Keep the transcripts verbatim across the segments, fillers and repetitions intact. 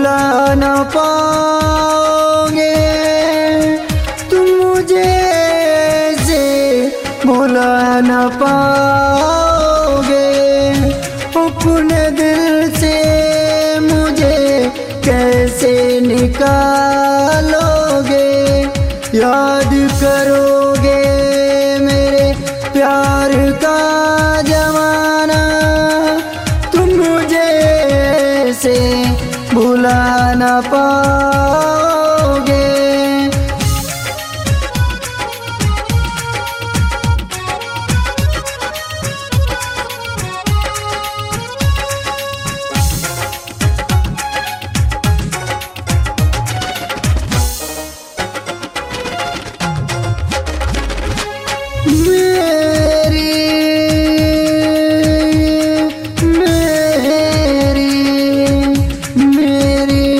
भुला न पाओगे तुम मुझे, ऐसे भुला न पाओगे। अपने दिल से मुझे कैसे निकालोगे, याद करोगे मेरे प्यार का जमाना, तुम मुझे ऐसे भुला न पाओगे। मेरी मेरी मेरी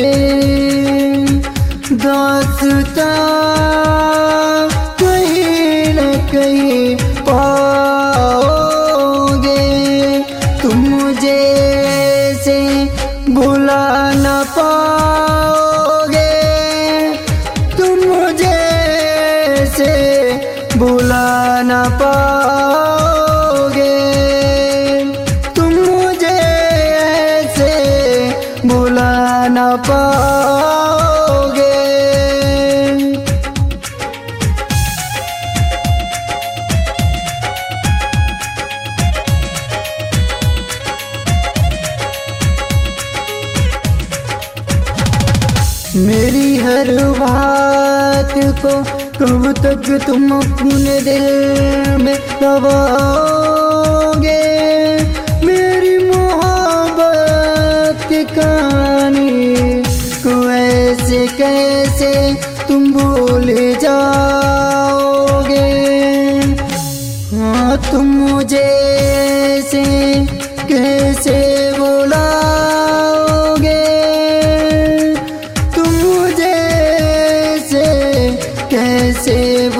दास्तां कहीं न कहीं पाओगे, तुम मुझे ऐसे भुला न पाओगे, तुम मुझे ऐसे भुला न पाओगे, तुम मुझे ऐसे भुला न पाओगे। मेरी हर बात को कब तक तुम अपने दिल में दबाओगे, मेरी मोहब्बत की कहानी को ऐसे कैसे तुम भूल जाओगे। हाँ, तुम मुझे ऐसे कैसे भुलाओगे, तुम मुझे ऐसे कैसे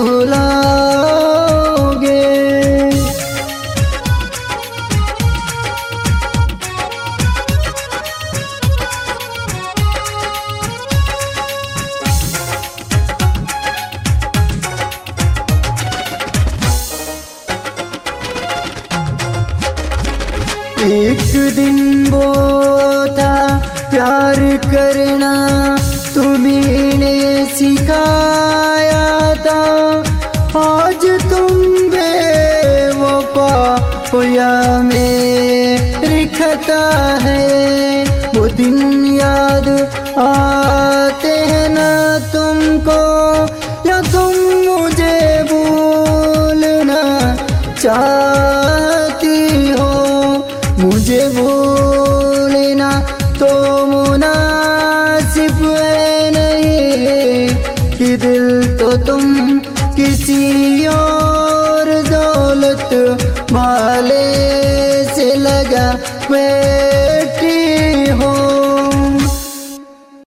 भुलाओगे। एक दिन वो था प्यार करना, तुम्हीं ने सिखाया था, आज तुम बेवफा होया मेरी खता है। वो दिन याद आते हैं ना तुमको, या तुम मुझे भूलना चाहती हो, मुझे भूलना तो मुनासिब है नहीं, कि दिल तो तुम किसी और दौलत वाले